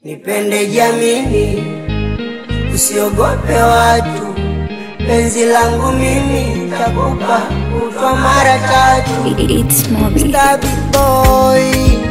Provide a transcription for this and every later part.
Nipende jamini, usiogope watu. Penzi langu mimi takupa kutwa mara tatu. It's Moby. Star big boy.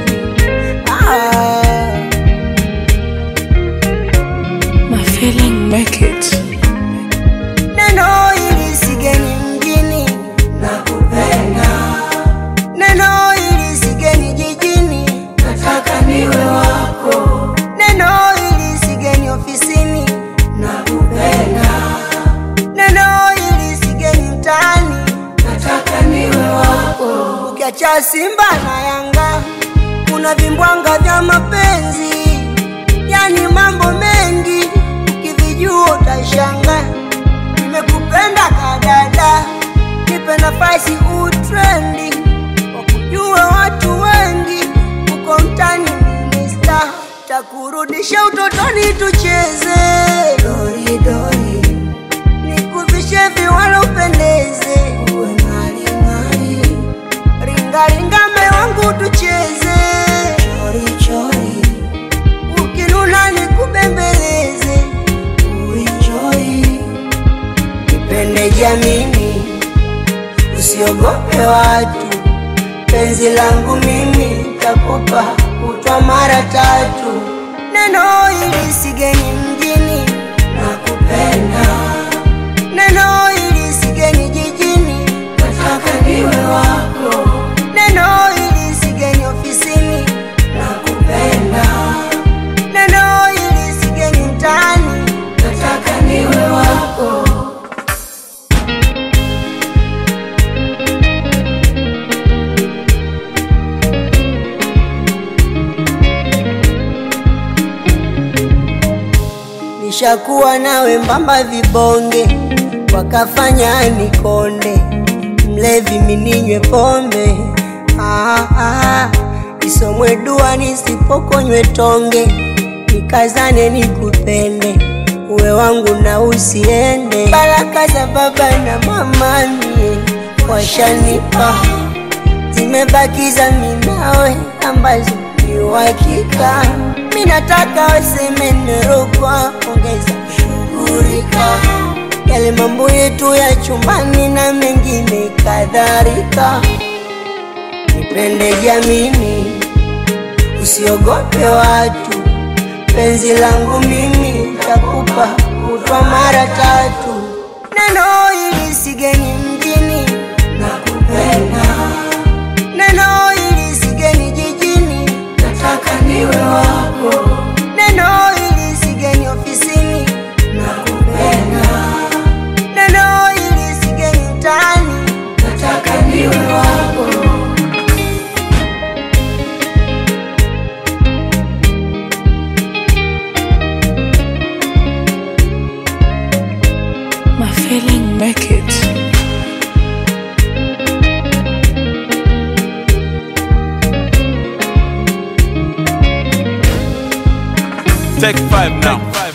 My feeling make it. Neno hili sigeni mjini, nakupenda. Neno hili sigeni jijini, nataka niwe wako. Neno hili sigeni ofisini, nakupenda. Neno hili sigeni mtaani, nataka niwe wako. Ukiacha Simba na Yanga, kuna vimbwanga vya mapenzi, yani mambo mengi, ukivijua utashangaa. Nimekupenda kadada, nipe nafasi utrendi, wakujue watu wengi, uko mtani minista. Takurudisha utotoni tucheze dori dori, nikuvishe viwala upendeze, uwe ngari ngari. Ringa ringa me wangu tucheze chori chori, ukinuna nikubembeleze, uenjoy. Nipende jamini, usiogope watu. Penzi langu mimi takupa kutwa mara tatu. Neno hili sigeni mjini, nakupenda. Neno hili sigeni jijini, nataka niwe wako. Neno hili sigeni ofisini, nakupenda. Neno hili sigeni mtaani, nataka niwe wako. Nishakuwa nawe mbamba vibonge, wakafanya nikonde. Mlevi mininywe pombe, isomwe dua nisipokonywe tonge. Nikazane nikupende, uwe wangu na usiende. Baraka za baba na mama mie washanipa, zimebakiza minawe ambazo ni uhakika. Minataka waseme nerokwa, ongeza shughurika. Yale mambo yetu ya chumbani na mengine kadhalika. Nipende jamini, usiogope watu. Penzi langu mimi takupa kutwa mara tatu. Neno hili sigeni mjini, nakupenda. Neno hili sigeni jijini, nataka niwe wako. Neno hili sigeni ofisini, nakupenda. Neno hili sigeni mtaani, nataka niwe wako. My feeling make it. Take 5 now.